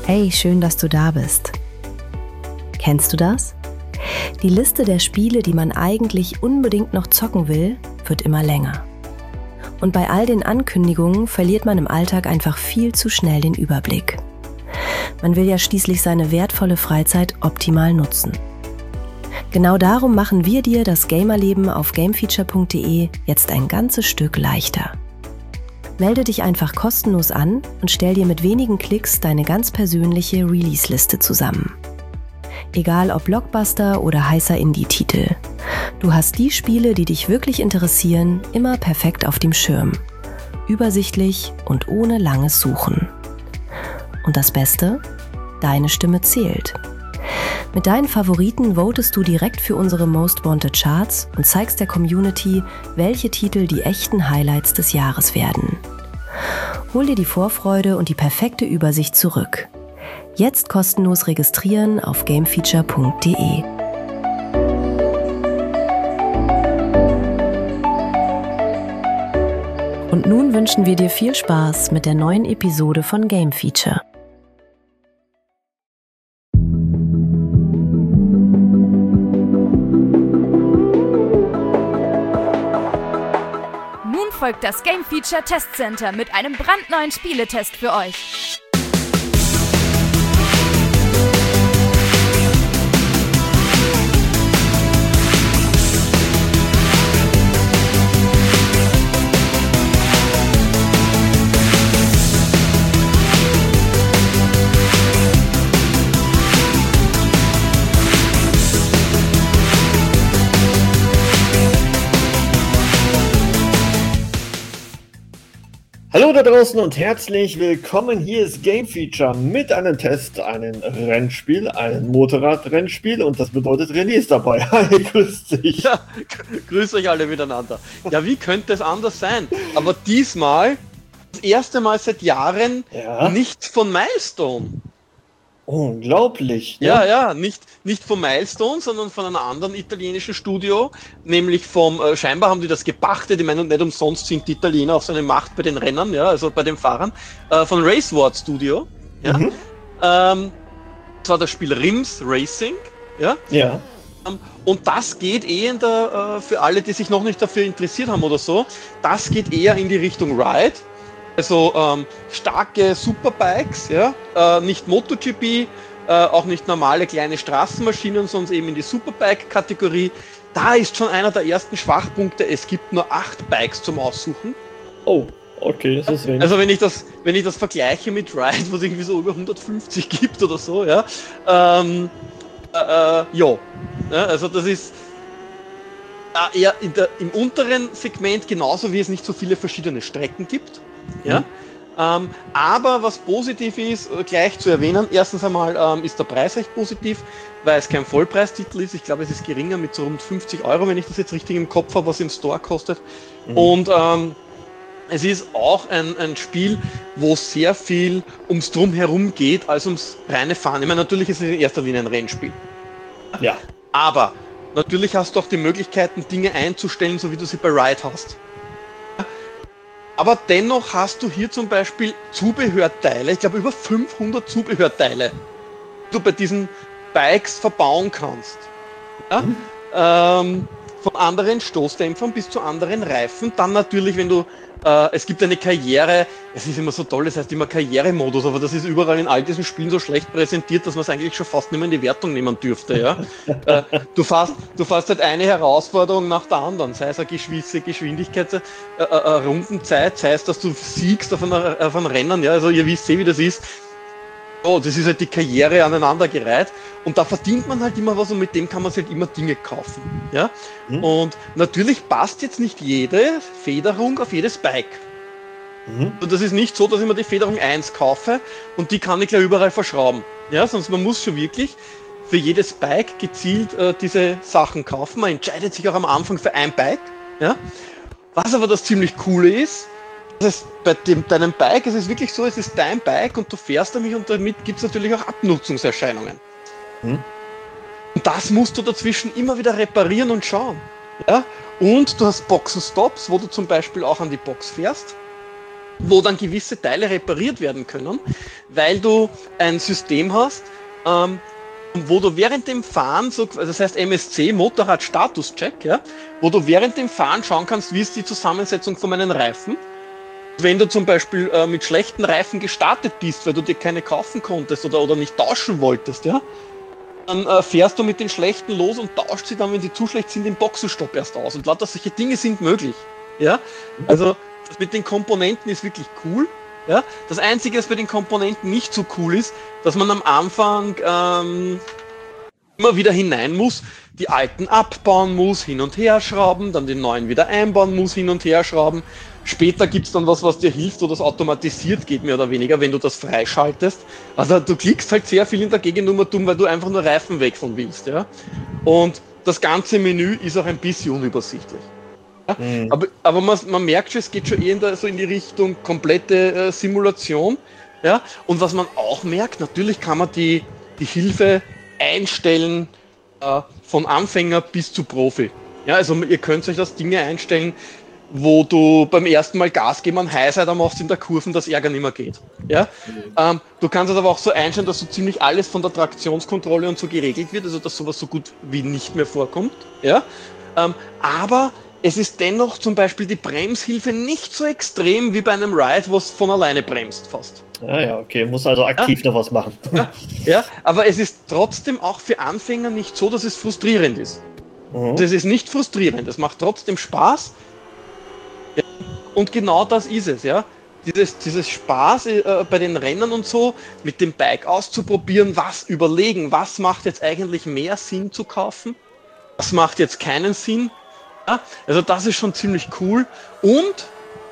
Hey, schön, dass du da bist. Kennst du das? Die Liste der Spiele, die man eigentlich unbedingt noch zocken will, wird immer länger. Und bei all den Ankündigungen verliert man im Alltag einfach viel zu schnell den Überblick. Man will ja schließlich seine wertvolle Freizeit optimal nutzen. Genau darum machen wir dir das Gamerleben auf gamefeature.de jetzt ein ganzes Stück leichter. Melde dich einfach kostenlos an und stell dir mit wenigen Klicks deine ganz persönliche Release-Liste zusammen. Egal ob Blockbuster oder heißer Indie-Titel. Du hast die Spiele, die dich wirklich interessieren, immer perfekt auf dem Schirm. Übersichtlich und ohne langes Suchen. Und das Beste? Deine Stimme zählt. Mit deinen Favoriten votest du direkt für unsere Most Wanted Charts und zeigst der Community, welche Titel die echten Highlights des Jahres werden. Hol dir die Vorfreude und die perfekte Übersicht zurück. Jetzt kostenlos registrieren auf gamefeature.de. Und nun wünschen wir dir viel Spaß mit der neuen Episode von Game Feature. Nun folgt das Game Feature Test Center mit einem brandneuen Spieletest für euch. Hallo da draußen und herzlich willkommen. Hier ist Game Feature mit einem Test, einem Rennspiel, einem Motorradrennspiel und das bedeutet René ist dabei. Hi, grüß dich. Ja, grüß euch alle miteinander. Ja, wie könnte es anders sein? Aber diesmal, das erste Mal seit Jahren, nicht von Milestone. Unglaublich. Ne? Ja, nicht von Milestone, sondern von einem anderen italienischen Studio, nämlich scheinbar haben die das gepachtet, ich meine, nicht umsonst sind die Italiener auf so eine Macht bei den Rennern, ja, also bei den Fahrern, von Raceward Studio, ja. Das war das Spiel Rims Racing, ja. Ja. Und das geht für alle, die sich noch nicht dafür interessiert haben oder so, das geht eher in die Richtung Ride. Also starke Superbikes, ja, nicht MotoGP, auch nicht normale kleine Straßenmaschinen, sondern eben in die Superbike-Kategorie. Da ist schon einer der ersten Schwachpunkte, es gibt nur 8 Bikes zum Aussuchen. Oh, okay, das ist wenig. Also wenn ich das vergleiche mit Ride, wo es irgendwie so über 150 gibt oder so, ja, also das ist eher im unteren Segment, genauso wie es nicht so viele verschiedene Strecken gibt. Ja? Aber was positiv ist, gleich zu erwähnen, erstens einmal ist der Preis recht positiv, weil es kein Vollpreistitel ist. Ich glaube, es ist geringer mit so rund 50 €, wenn ich das jetzt richtig im Kopf habe, was im Store kostet. Und es ist auch ein Spiel, wo sehr viel ums Drumherum geht, als ums reine Fahren. Ich meine, natürlich ist es in erster Linie ein Rennspiel. Ja. Aber natürlich hast du auch die Möglichkeiten, Dinge einzustellen, so wie du sie bei Ride hast. Aber dennoch hast du hier zum Beispiel Zubehörteile, ich glaube über 500 Zubehörteile, die du bei diesen Bikes verbauen kannst. Ja? Von anderen Stoßdämpfern bis zu anderen Reifen. Dann natürlich, wenn du, es gibt eine Karriere, es ist immer so toll, das heißt immer Karrieremodus, aber das ist überall in all diesen Spielen so schlecht präsentiert, dass man es eigentlich schon fast nicht mehr in die Wertung nehmen dürfte. Ja? Du fährst halt eine Herausforderung nach der anderen, sei es eine gewisse Geschwindigkeit, Rundenzeit, sei es, dass du siegst auf einem Rennen, ja? Also ihr wisst wie das ist. Oh, das ist halt die Karriere aneinandergereiht und da verdient man halt immer was und mit dem kann man sich halt immer Dinge kaufen. Ja? Und natürlich passt jetzt nicht jede Federung auf jedes Bike. Und das ist nicht so, dass ich mir die Federung 1 kaufe und die kann ich gleich überall verschrauben. Ja? Sonst man muss schon wirklich für jedes Bike gezielt diese Sachen kaufen. Man entscheidet sich auch am Anfang für ein Bike. Ja? Was aber das ziemlich Coole ist, bei deinem Bike, es ist wirklich so, es ist dein Bike und du fährst damit und damit gibt es natürlich auch Abnutzungserscheinungen. Und das musst du dazwischen immer wieder reparieren und schauen. Ja? Und du hast Boxenstops, wo du zum Beispiel auch an die Box fährst. wo dann gewisse Teile repariert werden können, weil du ein System hast, wo du während dem Fahren, das heißt MSC, Motorrad-Status-Check, ja, wo du während dem Fahren schauen kannst, wie ist die Zusammensetzung von meinen Reifen. Wenn du zum Beispiel mit schlechten Reifen gestartet bist, weil du dir keine kaufen konntest oder nicht tauschen wolltest, ja, dann fährst du mit den schlechten los und tauscht sie dann, wenn die zu schlecht sind, im Boxenstopp erst aus. Und lauter solche Dinge sind möglich. Ja? Also das mit den Komponenten ist wirklich cool. Ja? Das Einzige, was bei den Komponenten nicht so cool ist, dass man am Anfang immer wieder hinein muss, die alten abbauen muss, hin und her schrauben, dann den neuen wieder einbauen muss, hin und her schrauben. Später gibt es dann was dir hilft, wo das automatisiert geht, mehr oder weniger, wenn du das freischaltest. Also du klickst halt sehr viel in der Gegennummer dumm, weil du einfach nur Reifen wechseln willst. Ja? Und das ganze Menü ist auch ein bisschen unübersichtlich. Ja? Mhm. Aber man merkt schon, es geht schon eher so in die Richtung komplette Simulation. Ja? Und was man auch merkt, natürlich kann man die Hilfe einstellen von Anfänger bis zu Profi. Ja, also ihr könnt euch das Dinge einstellen, wo du beim ersten Mal Gas geben an Highsider machst in der Kurven, das Ärger nicht mehr geht. Ja? Mhm. Du kannst es aber auch so einstellen, dass so ziemlich alles von der Traktionskontrolle und so geregelt wird, also dass sowas so gut wie nicht mehr vorkommt. Ja? Aber es ist dennoch zum Beispiel die Bremshilfe nicht so extrem wie bei einem Ride, was von alleine bremst fast. Ja, okay, muss also aktiv noch was machen. Ja, aber es ist trotzdem auch für Anfänger nicht so, dass es frustrierend ist. Mhm. Das ist nicht frustrierend, es macht trotzdem Spaß. Ja, und genau das ist es, ja. Dieses Spaß bei den Rennen und so, mit dem Bike auszuprobieren, überlegen, was macht jetzt eigentlich mehr Sinn zu kaufen, was macht jetzt keinen Sinn. Ja, also das ist schon ziemlich cool und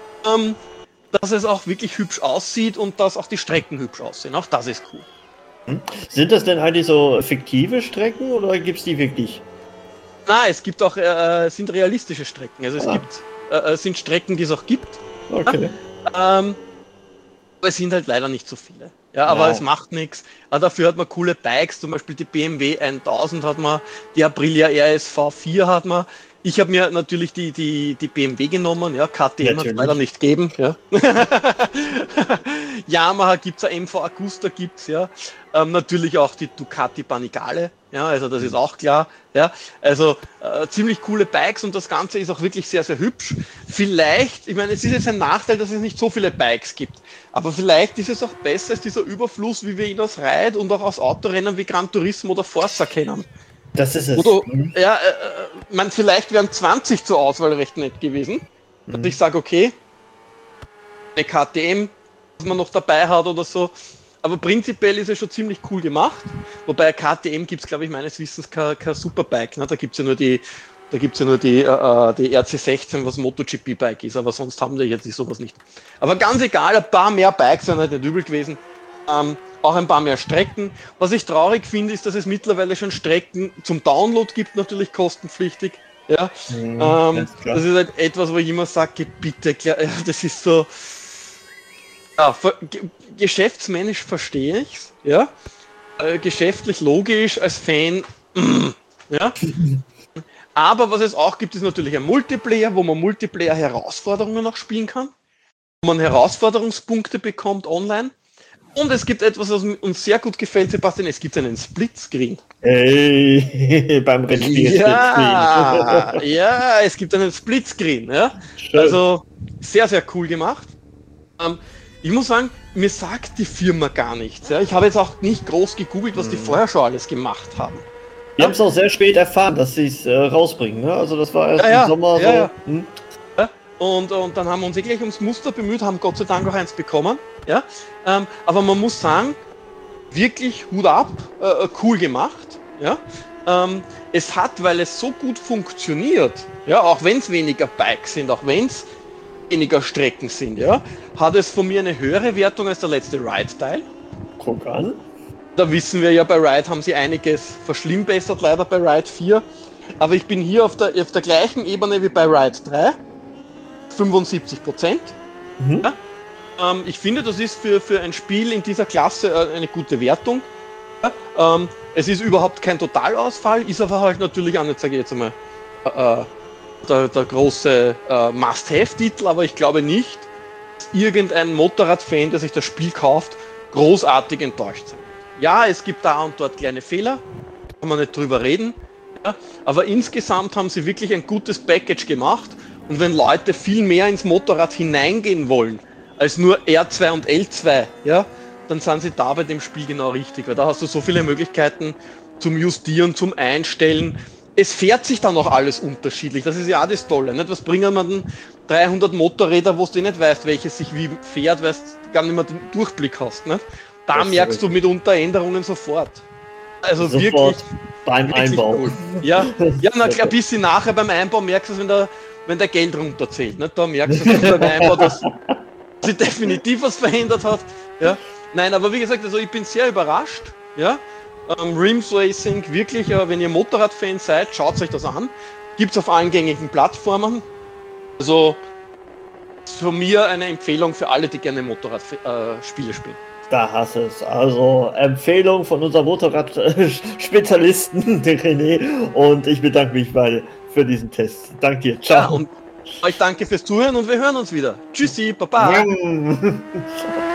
dass es auch wirklich hübsch aussieht und dass auch die Strecken hübsch aussehen. Auch das ist cool. Sind das denn eigentlich so fiktive Strecken oder gibt es die wirklich? Nein, es gibt auch sind realistische Strecken. Also es sind Strecken, die es auch gibt. Okay. Aber es sind halt leider nicht so viele. Ja, aber es macht nichts. Dafür hat man coole Bikes, zum Beispiel die BMW 1000 hat man, die Aprilia RSV 4 hat man. Ich habe mir natürlich die BMW genommen, ja, KTM hat es leider nicht gegeben, ja. Yamaha gibt's, ein MV Agusta gibt's, ja. Natürlich auch die Ducati Panigale, ja, also das ist auch klar, ja. Also ziemlich coole Bikes und das Ganze ist auch wirklich sehr, sehr hübsch. Vielleicht, ich meine, es ist jetzt ein Nachteil, dass es nicht so viele Bikes gibt, aber vielleicht ist es auch besser als dieser Überfluss, wie wir ihn aus Ride und auch aus Autorennen wie Gran Turismo oder Forza kennen. Das ist es. Ja, vielleicht wären 20 zur Auswahl recht nett gewesen. Und ich sage, okay, eine KTM, was man noch dabei hat oder so. Aber prinzipiell ist es schon ziemlich cool gemacht. Wobei KTM gibt es, glaube ich, meines Wissens kein Superbike. Ne? Da gibt es ja nur die RC16, was MotoGP-Bike ist. Aber sonst haben die jetzt sowas nicht. Aber ganz egal, ein paar mehr Bikes wären halt nicht übel gewesen. Auch ein paar mehr Strecken. Was ich traurig finde, ist, dass es mittlerweile schon Strecken zum Download gibt, natürlich kostenpflichtig. Ja, das ist halt etwas, wo ich immer sage, bitte, das ist so, ja, geschäftsmännisch verstehe ich's, ja, geschäftlich logisch, als Fan, ja. Aber was es auch gibt, ist natürlich ein Multiplayer, wo man Multiplayer-Herausforderungen noch spielen kann, wo man Herausforderungspunkte bekommt online. Und es gibt etwas, was uns sehr gut gefällt, Sebastian, es gibt einen Splitscreen. Hey, beim Rennspiel. Ja, es gibt einen Splitscreen. Ja? Also sehr, sehr cool gemacht. Ich muss sagen, mir sagt die Firma gar nichts. Ja? Ich habe jetzt auch nicht groß gegoogelt, was die vorher schon alles gemacht haben. Wir haben es auch sehr spät erfahren, dass sie es rausbringen. Ne? Also das war erst im Sommer so. Ja. Und dann haben wir uns gleich ums Muster bemüht, haben Gott sei Dank auch eins bekommen. Ja? Aber man muss sagen, wirklich Hut ab, cool gemacht. Ja? Es hat, weil es so gut funktioniert, ja, auch wenn es weniger Bikes sind, auch wenn es weniger Strecken sind, ja, hat es von mir eine höhere Wertung als der letzte Ride-Teil. Guck an. Da wissen wir ja, bei Ride haben sie einiges verschlimmbessert, leider bei Ride 4. Aber ich bin hier auf der gleichen Ebene wie bei Ride 3. 75%. Mhm. Ja? Ich finde, das ist für ein Spiel in dieser Klasse eine gute Wertung. Ja? Es ist überhaupt kein Totalausfall, ist aber halt natürlich auch nicht, sage ich jetzt einmal, der große Must-Have-Titel, aber ich glaube nicht, dass dass irgendein Motorrad-Fan, der sich das Spiel kauft, großartig enttäuscht sein wird. Ja, es gibt da und dort kleine Fehler, kann man nicht drüber reden, ja, aber insgesamt haben sie wirklich ein gutes Package gemacht und wenn Leute viel mehr ins Motorrad hineingehen wollen, als nur R2 und L2, ja, dann sind sie da bei dem Spiel genau richtig, weil da hast du so viele Möglichkeiten zum Justieren, zum Einstellen. Es fährt sich dann auch alles unterschiedlich, das ist ja auch das Tolle, nicht? Was bringen wir denn 300 Motorräder, wo du nicht weißt, welches sich wie fährt, weil du gar nicht mehr den Durchblick hast, nicht? Da Das merkst du mitunter Änderungen sofort. Also sofort wirklich beim Einbau. cool. Ja, na klar, ein bisschen nachher beim Einbau merkst du es, wenn der Geld runterzählt, nicht? Da merkst du beim Einbau, dass sich definitiv was verändert hat. Ja? Nein, aber wie gesagt, also ich bin sehr überrascht. Ja? Rims Racing, wirklich, wenn ihr Motorradfan seid, schaut euch das an. Gibt es auf allen gängigen Plattformen. Also von mir eine Empfehlung für alle, die gerne Motorradspiele spielen. Da hast du es. Also Empfehlung von unserem Motorrad-Spezialisten, den René. Und ich bedanke mich für diesen Test. Danke dir. Ciao. Ja, und euch danke fürs Zuhören und wir hören uns wieder. Tschüssi, Baba. Ciao.